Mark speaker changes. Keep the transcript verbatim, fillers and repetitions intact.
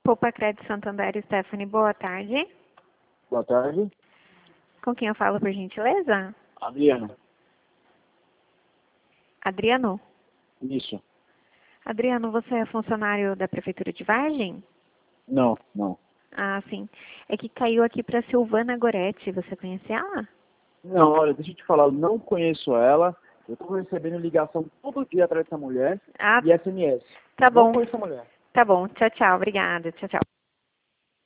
Speaker 1: Poupa Crédito Santander, Stephanie, boa tarde.
Speaker 2: Boa tarde.
Speaker 1: Com quem eu falo, por gentileza?
Speaker 2: Adriano.
Speaker 1: Adriano?
Speaker 2: Isso.
Speaker 1: Adriano, você é funcionário da Prefeitura de Vargem?
Speaker 2: Não, não.
Speaker 1: Ah, sim. É que caiu aqui para Silvana Goretti. Você conhece ela?
Speaker 2: Não, olha, deixa eu te falar, eu não conheço ela. Eu estou recebendo ligação todo dia atrás dessa mulher
Speaker 1: Ah,
Speaker 2: e S M S.
Speaker 1: tá
Speaker 2: Não
Speaker 1: bom.
Speaker 2: conheço a mulher.
Speaker 1: Tá bom. Tchau, tchau. Obrigada. Tchau, tchau.